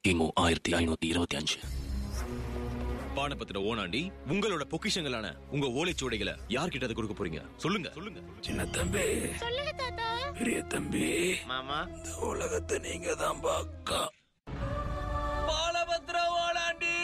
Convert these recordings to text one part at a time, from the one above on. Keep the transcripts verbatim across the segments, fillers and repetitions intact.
கிமு ஆயிரத்தி ஐநூத்தி இருபத்தி அஞ்சு. பானபத்திர ஓனாண்டி உங்களோட பொக்கிஷங்களான உங்க ஓலைச்சுவடைகளை யார்கிட்ட அதை கொடுக்க போறீங்க? சொல்லுங்க சொல்லுங்க. சின்ன தம்பி, சொல்லுங்க தாத்தா. பெரிய தம்பி, மாமா, இந்த உலகத்தை நீங்க தான் பாக்கா. பாலபத்திர ஓனாண்டி,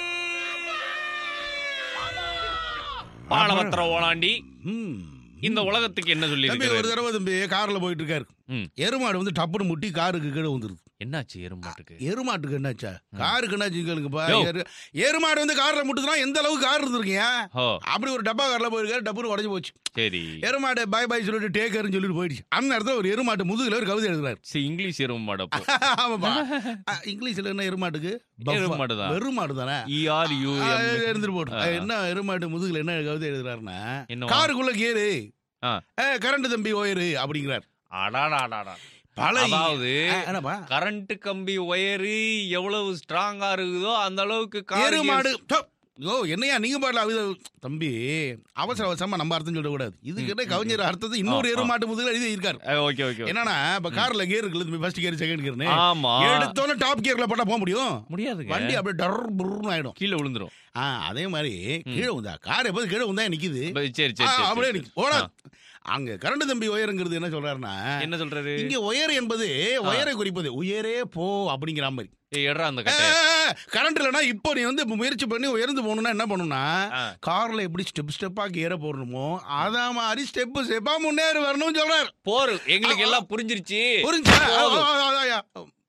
பாலபத்திர ஓனாண்டி இந்த உலகத்துக்கு என்ன சொல்லி தம்பி ஒரு தடவை தம்பி கார்ல போயிட்டு இருக்காரு. ம். எருமாடு வந்து டப்புன்னு முட்டி காருக்கு கீழே வந்துருது. என்னாச்சு எருமாட்டுக்கு? எருமாட்டுக்கு என்னாச்சா? காருக்கு என்னாச்சு கேளுங்கப்பா. யோ. எரு- எருமாடு வந்து கார்ல முட்டுதுன்னா எந்த அளவுக்கு கார் இருந்திருக்கீங்க? ஓ அப்படி ஒரு டப்பா கார்ல போயிருக்காரு, டப்புன்னு உடஞ்சு போச்சு. சரி. எருமாடு பாய் பாய் சொல்லிட்டு டேக்கர்னு சொல்லிட்டு போயிடுச்சு. அந்த நேரத்தில் ஒரு எருமாட்டு முதுகுல ஒரு கவிதை எழுதுறாரு. சரி, இங்கிலீஷ் எருமாடு அப்போ. ஆமாப்பா. அ, இங்கிலீஷ்ல என்ன எருமாட்டுக்கு? எருமாடு தான். வெறுமாடு தானே. இஆர் யூ ஆ, எம். இருந்துட்டு போட்டு ஆ. என்ன எருமாட்டு முதுகுல என்ன கவிதை எழுதுறாருன்னா, என்னவா? காருக்குள்ள கேரு ஆ. கரண்ட் தம்பி ஒயரு அப்படிங்கிறார். அடாடாடாடா. பல அதாவது ஆ, என்னப்பா கரண்ட் கம்பி ஒயரு எவ்வளவு ஸ்ட்ராங்கா இருக்குதோ அந்த அளவுக்கு கார் எருமாடு தோ, யோ என்னையா நீங்க பாடல அவித தம்பி அவசர அவசரமா நம்ம அர்த்தம் சொல்ல கூடாது. இதுக்கு என்ன கவிஞர் அர்த்தத்தை இன்னொரு ஆ, ஆ. எருமாட்டு முதுகுல எழுதி இருக்காரு. Okay okay. என்னன்னா இப்ப கார்ல கேர் இருக்குல்ல, ஃபர்ஸ்ட் கியர் செகண்ட் கியர்னு ஆமா. எடுத்தோன்னு டாப் கியர்ல போட்டா போக முடியும்? முடியாதுங்க. வண்டி அப்படியே டர் புர்னு ஆயிடும். கீழே விழுந்துரும். ஆ, அதே மாதிரி கீழே உந்தா கார் எப்போது கீழே உந்தா நிக்குது. ப- சரி ஆ, சரி அப்படியே சரி. நிக்கு. ஓடா அங்க கரண்ட் தம்பி ஒயருங்கிறது என்ன சொல்றாருன்னா, என்ன சொல்றாரு? இங்க ஒயர் என்பது ஒயரை குறிப்பது உயரே போ அப்படிங்கிற மாதிரி. ஏய், எட்றா அந்த கட்டை. கரண்ட் இல்லைன்னா இப்போ நீ வந்து இப்ப முயற்சி பண்ணி உயர்ந்து போகணும்னா என்ன பண்ணணும்னா, ஆ. கார்ல எப்படி ஸ்டெப் ஸ்டெப்பா கியர போடணுமோ அதே மாதிரி ஸ்டெப் ஸ்டெப்பா முன்னேறி வரணும்னு சொல்றாரு. போரு எங்களுக்கு எல்லாம் புரிஞ்சிருச்சு. புரிஞ்சா போதும். ஆ, ஆ, ஆ, ஆ, ஆ.